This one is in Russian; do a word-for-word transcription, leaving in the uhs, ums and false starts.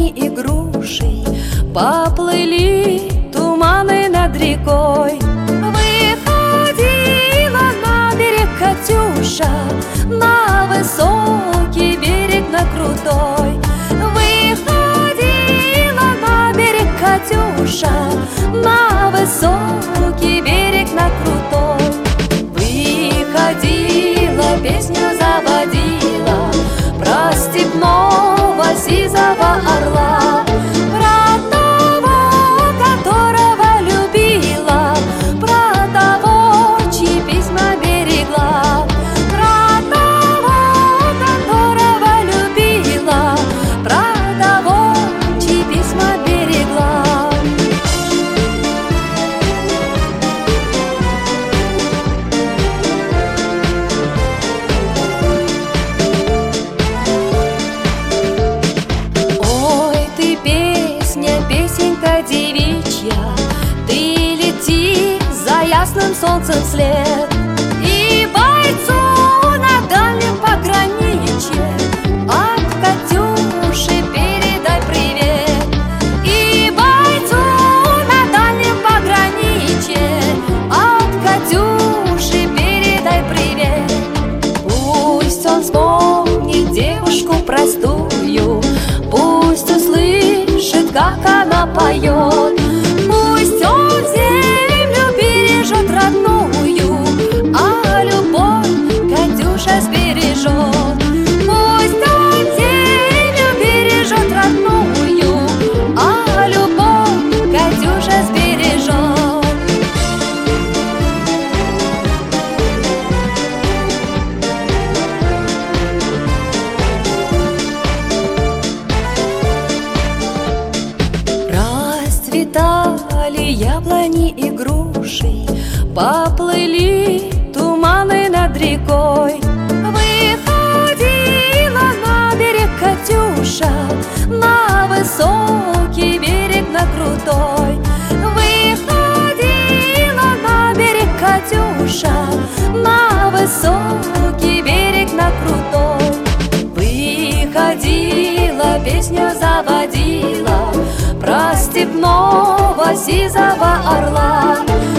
яблони и груши, поплыли туманы над рекой. Выходила на берег Катюша, на высокий берег, на крутой. Выходила на берег Катюша, на высокий берег, на крутой. Выходила, песню заводила про степного сизого орла, про того, которого любила, про того, чьи письма берегла, про того, которого любила, про того, чьи письма берегла. Песенка девичья, ты лети за ясным солнцем вслед, и бойцу на дальнем пограничье от Катюши передай привет. И бойцу на дальнем пограничье от Катюши передай привет. Пусть он вспомнит девушку простую, пусть услышит, как она поет. Пусть он землю бережет родную, а любовь Катюша сбережет. Пусть он землю бережет родную, а любовь Катюша сбережет. Расцветали яблони и груши, поплыли туманы над рекой. Выходила на берег Катюша, на высокий берег, на крутой. Выходила на берег Катюша, на высокий берег, на крутой. Выходила, песню заводила про степного сизого орла,